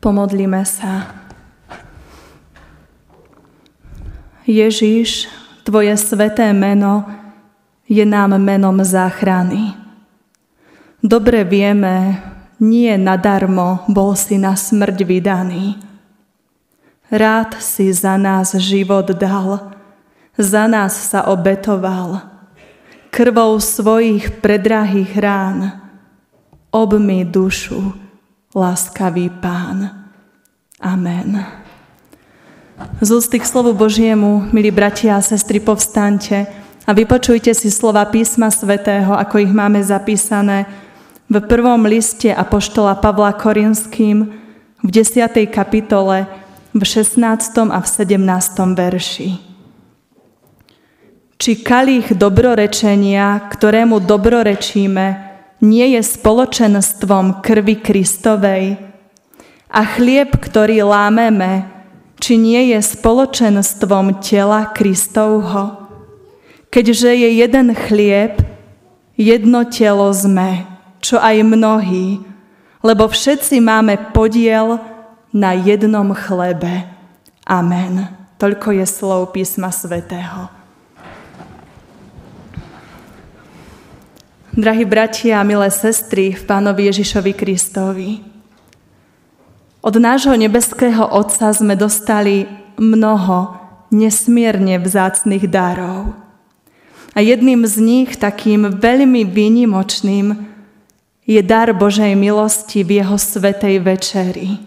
Pomodlíme sa. Ježiš, Tvoje sväté meno je nám menom záchrany. Dobre vieme, nie nadarmo bol si na smrť vydaný. Rád si za nás život dal, za nás sa obetoval. Krvou svojich predrahých rán obmyj dušu, láskavý Pán. Amen. Z ústy k slovu Božiemu, milí bratia a sestry, povstaňte a vypočujte si slova písma svätého, ako ich máme zapísané v prvom liste apoštola Pavla Korinským v 10. kapitole v 16. a v 17. verši. Či kalich dobrorečenia, ktorému dobrorečíme, nie je spoločenstvom krvi Kristovej a chlieb, ktorý lámeme, či nie je spoločenstvom tela Kristovho? Keďže je jeden chlieb, jedno telo sme, čo aj mnohí, lebo všetci máme podiel na jednom chlebe. Amen. Toľko je slov písma svätého. Drahí bratia a milé sestry v Pánovi Ježišovi Kristovi, od nášho nebeského Otca sme dostali mnoho nesmierne vzácnych darov. A jedným z nich, takým veľmi výnimočným, je dar Božej milosti v jeho svätej večeri.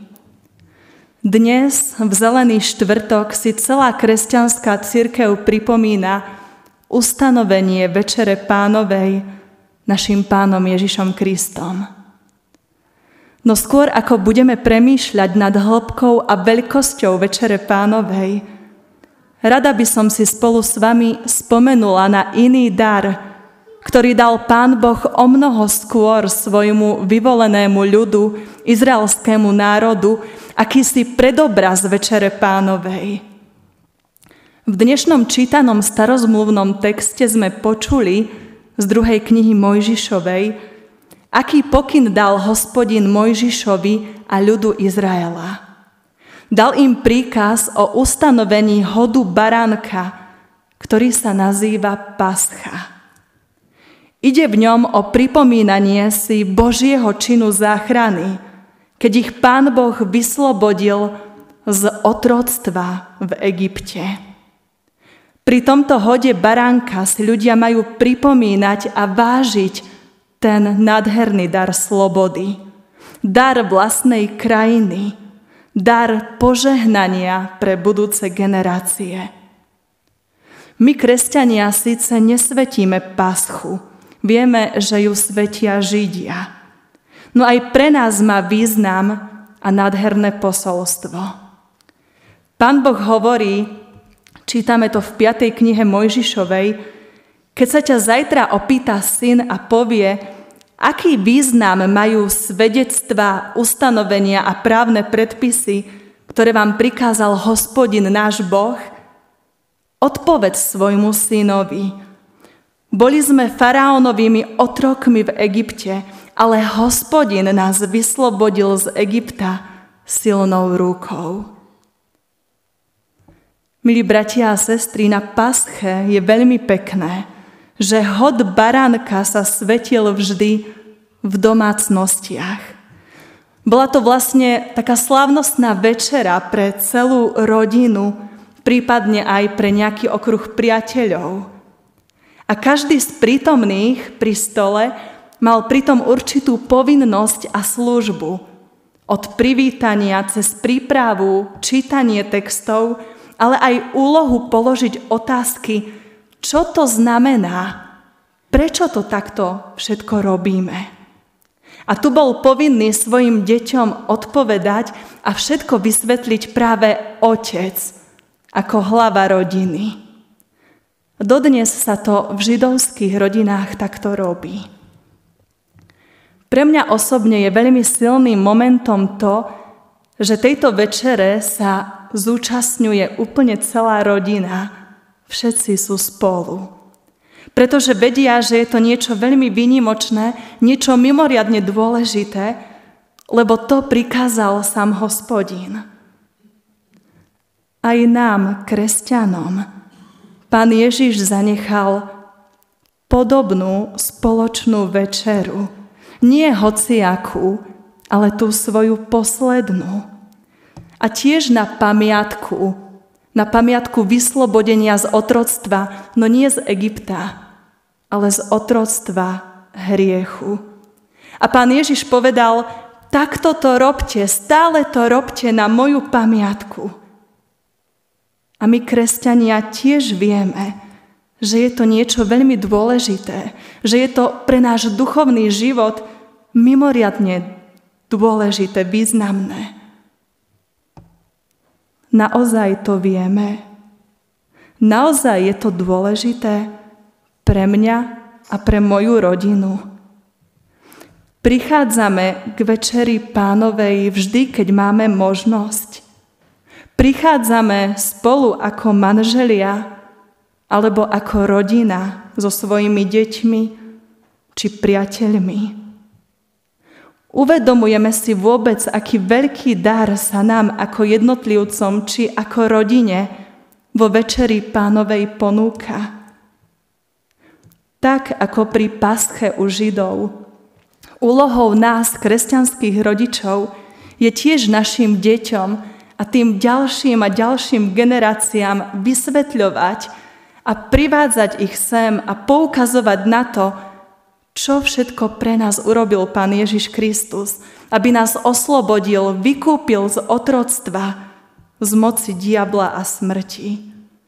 Dnes, v Zelený štvrtok, si celá kresťanská cirkev pripomína ustanovenie Večere Pánovej našim Pánom Ježišom Kristom. No skôr ako budeme premýšľať nad hĺbkou a veľkosťou Večere Pánovej, rada by som si spolu s vami spomenula na iný dar, ktorý dal Pán Boh omnoho skôr svojmu vyvolenému ľudu, izraelskému národu, akýsi predobraz Večere Pánovej. V dnešnom čítanom starozmluvnom texte sme počuli z 2. knihy Mojžišovej, aký pokyn dal Hospodin Mojžišovi a ľudu Izraela. Dal im príkaz o ustanovení hodu baránka, ktorý sa nazýva Pascha. Ide v ňom o pripomínanie si Božieho činu záchrany, keď ich Pán Boh vyslobodil z otroctva v Egypte. Pri tomto hode baránka si ľudia majú pripomínať a vážiť ten nádherný dar slobody, dar vlastnej krajiny, dar požehnania pre budúce generácie. My, kresťania, síce nesvetíme Paschu, vieme, že ju svetia Židia, no aj pre nás má význam a nádherné posolstvo. Pán Boh hovorí, čítame to v 5. knihe Mojžišovej, keď sa ťa zajtra opýta syn a povie, aký význam majú svedectvá, ustanovenia a právne predpisy, ktoré vám prikázal Hospodin náš Boh, odpovedz svojmu synovi. Boli sme faraónovými otrokmi v Egypte, ale Hospodin nás vyslobodil z Egypta silnou rukou. Milí bratia a sestry, na Pasche je veľmi pekné, že hod baránka sa svetil vždy v domácnostiach. Bola to vlastne taká slávnostná večera pre celú rodinu, prípadne aj pre nejaký okruh priateľov. A každý z prítomných pri stole mal pritom určitú povinnosť a službu. Od privítania cez prípravu, čítanie textov, ale aj úlohu položiť otázky, čo to znamená? Prečo to takto všetko robíme? A tu bol povinný svojim deťom odpovedať a všetko vysvetliť práve otec, ako hlava rodiny. Dodnes sa to v židovských rodinách takto robí. Pre mňa osobne je veľmi silným momentom to, že tejto večere sa zúčastňuje úplne celá rodina. Všetci sú spolu. Pretože vedia, že je to niečo veľmi výnimočné, niečo mimoriadne dôležité lebo to prikázal sám Hospodin. Aj nám, kresťanom, Pán Ježiš zanechal podobnú spoločnú večeru. Nie hociakú, ale tú svoju poslednú. A tiež na pamiatku vyslobodenia z otroctva, no nie z Egypta, ale z otroctva hriechu. A Pán Ježiš povedal, takto to robte, stále to robte na moju pamiatku. A my, kresťania, tiež vieme, že je to niečo veľmi dôležité, že je to pre náš duchovný život mimoriadne dôležité, významné. Naozaj to vieme. Naozaj je to dôležité pre mňa a pre moju rodinu. Prichádzame k večeri Pánovej vždy, keď máme možnosť. Prichádzame spolu ako manželia alebo ako rodina so svojimi deťmi či priateľmi. Uvedomujeme si vôbec, aký veľký dar sa nám ako jednotlivcom či ako rodine vo večeri Pánovej ponúka. Tak ako pri pasche u Židov, úlohou nás, kresťanských rodičov, je tiež našim deťom a tým ďalším a ďalším generáciám vysvetľovať a privádzať ich sem a poukazovať na to, čo všetko pre nás urobil Pán Ježiš Kristus, aby nás oslobodil, vykúpil z otroctva, z moci diabla a smrti.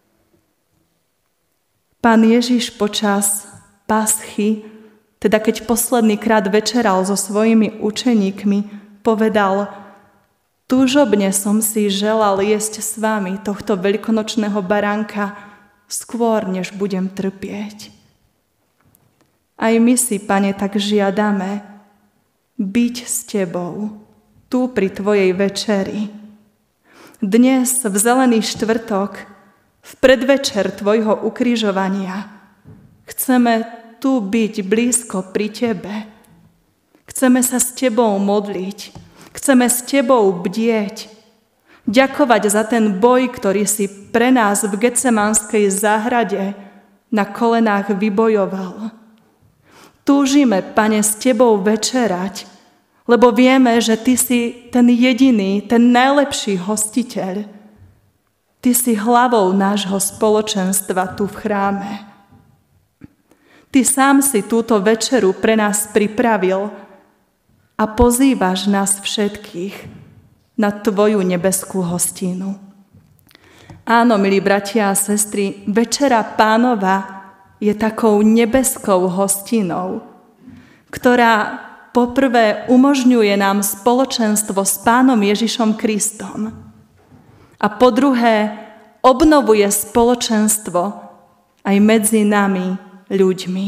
Pán Ježiš počas paschy, teda keď posledný krát večeral so svojimi učeníkmi, povedal: túžobne som si želal jesť s vami tohto veľkonočného baránka skôr, než budem trpieť. Aj my si, Pane, tak žiadame byť s Tebou, tu pri Tvojej večeri. Dnes, v Zelený štvrtok, v predvečer Tvojho ukrižovania, chceme tu byť blízko pri Tebe. Chceme sa s Tebou modliť, chceme s Tebou bdieť, ďakovať za ten boj, ktorý si pre nás v Getsemanskej záhrade na kolenách vybojoval. Túžime, Pane, s Tebou večerať, lebo vieme, že Ty si ten jediný, ten najlepší hostiteľ. Ty si hlavou nášho spoločenstva tu v chráme. Ty sám si túto večeru pre nás pripravil a pozývaš nás všetkých na Tvoju nebeskú hostinu. Áno, milí bratia a sestry, večera Pánova je takou nebeskou hostinou, ktorá poprvé umožňuje nám spoločenstvo s Pánom Ježišom Kristom a po druhé obnovuje spoločenstvo aj medzi nami, ľuďmi.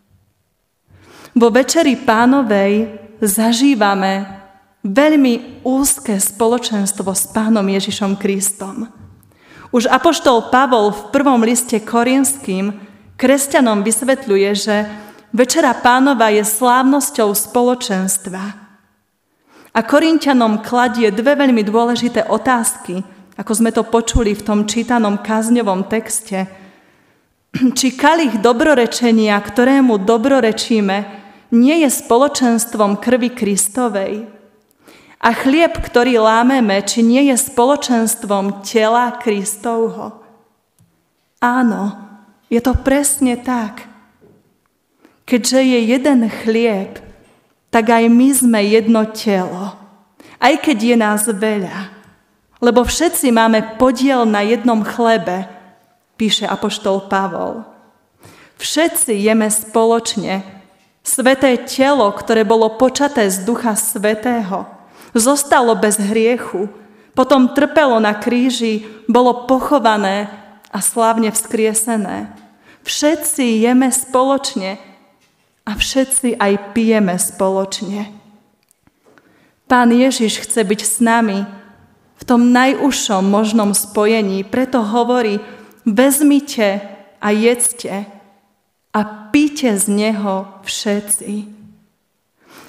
Vo večeri Pánovej zažívame veľmi úzke spoločenstvo s Pánom Ježišom Kristom. Už apoštol Pavol v 1. liste Korinským kresťanom vysvetľuje, že večera Pánova je slávnosťou spoločenstva. A Korinťanom kladie dve veľmi dôležité otázky, ako sme to počuli v tom čítanom kázňovom texte. Či kalich dobrorečenia, ktorému dobrorečíme, nie je spoločenstvom krvi Kristovej? A chlieb, ktorý lámeme, či nie je spoločenstvom tela Kristovho? Áno, je to presne tak. Keďže je jeden chlieb, tak aj my sme jedno telo. Aj keď je nás veľa. Lebo všetci máme podiel na jednom chlebe, píše apoštol Pavol. Všetci jeme spoločne sväté telo, ktoré bolo počaté z Ducha Svätého, zostalo bez hriechu, potom trpelo na kríži, bolo pochované a slávne vzkriesené. Všetci jeme spoločne a všetci aj pijeme spoločne. Pán Ježiš chce byť s nami v tom najúžšom možnom spojení, preto hovorí: vezmite a jedzte a píte z neho všetci.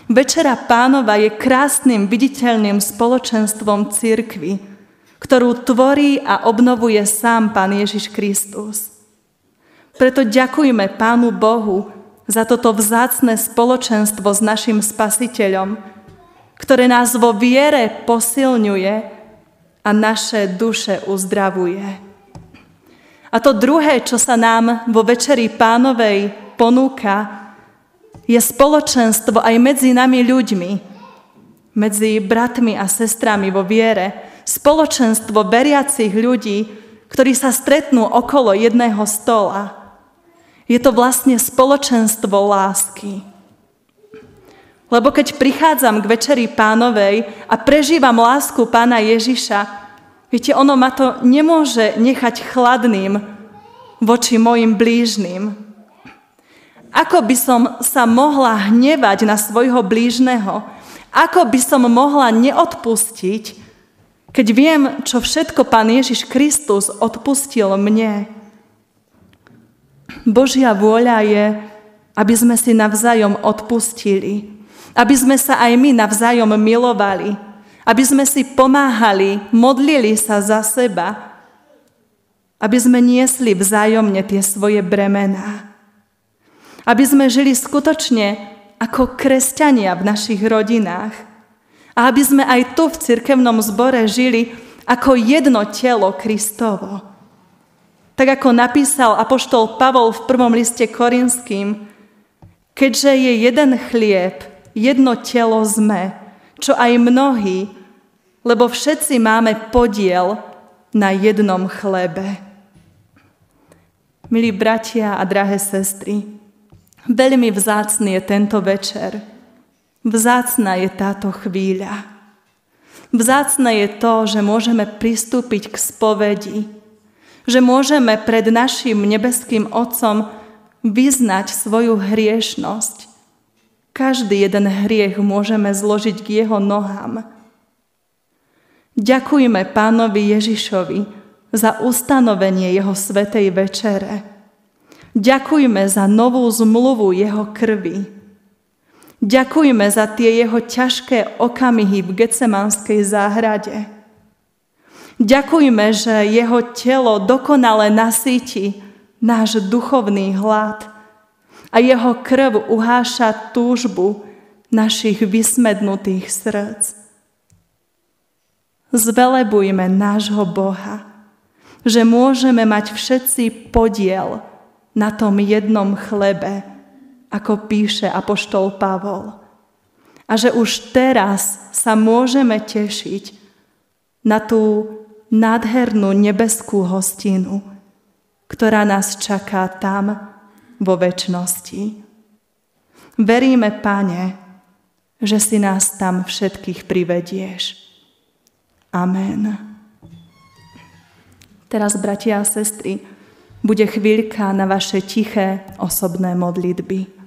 Večera Pánova je krásnym, viditeľným spoločenstvom cirkvi, ktorú tvorí a obnovuje sám Pán Ježiš Kristus. Preto ďakujme Pánu Bohu za toto vzácne spoločenstvo s našim Spasiteľom, ktoré nás vo viere posilňuje a naše duše uzdravuje. A to druhé, čo sa nám vo Večeri Pánovej ponúka, je spoločenstvo aj medzi nami ľuďmi, medzi bratmi a sestrami vo viere, spoločenstvo veriacich ľudí, ktorí sa stretnú okolo jedného stola. Je to vlastne spoločenstvo lásky. Lebo keď prichádzam k Večeri Pánovej a prežívam lásku Pána Ježiša, viete, ono ma to nemôže nechať chladným voči mojim blížnym. Ako by som sa mohla hnevať na svojho blížneho? Ako by som mohla neodpustiť, keď viem, čo všetko Pán Ježiš Kristus odpustil mne? Božia vôľa je, aby sme si navzájom odpustili, aby sme sa aj my navzájom milovali, aby sme si pomáhali, modlili sa za seba, aby sme niesli vzájomne tie svoje bremená. Aby sme žili skutočne ako kresťania v našich rodinách. A aby sme aj tu v cirkevnom zbore žili ako jedno telo Kristovo. Tak ako napísal apoštol Pavol v 1. liste Korinským, keďže je jeden chlieb, jedno telo sme, čo aj mnohí, lebo všetci máme podiel na jednom chlebe. Milí bratia a drahé sestry, veľmi vzácny je tento večer. Vzácna je táto chvíľa. Vzácne je to, že môžeme pristúpiť k spovedi, že môžeme pred našim nebeským Otcom vyznať svoju hriešnosť. Každý jeden hriech môžeme zložiť k jeho nohám. Ďakujme Pánovi Ježišovi za ustanovenie jeho svätej večere. Ďakujme za novú zmluvu jeho krvi. Ďakujme za tie jeho ťažké okamihy v Getsemanskej záhrade. Ďakujme, že jeho telo dokonale nasýti náš duchovný hlad a jeho krv uháša túžbu našich vysmednutých srdc. Zvelebujme nášho Boha, že môžeme mať všetci podiel na tom jednom chlebe, ako píše apoštol Pavol. A že už teraz sa môžeme tešiť na tú nádhernú nebeskú hostinu, ktorá nás čaká tam vo večnosti. Veríme, Pane, že si nás tam všetkých privedieš. Amen. Teraz, bratia a sestry, bude chvíľka na vaše tiché osobné modlitby.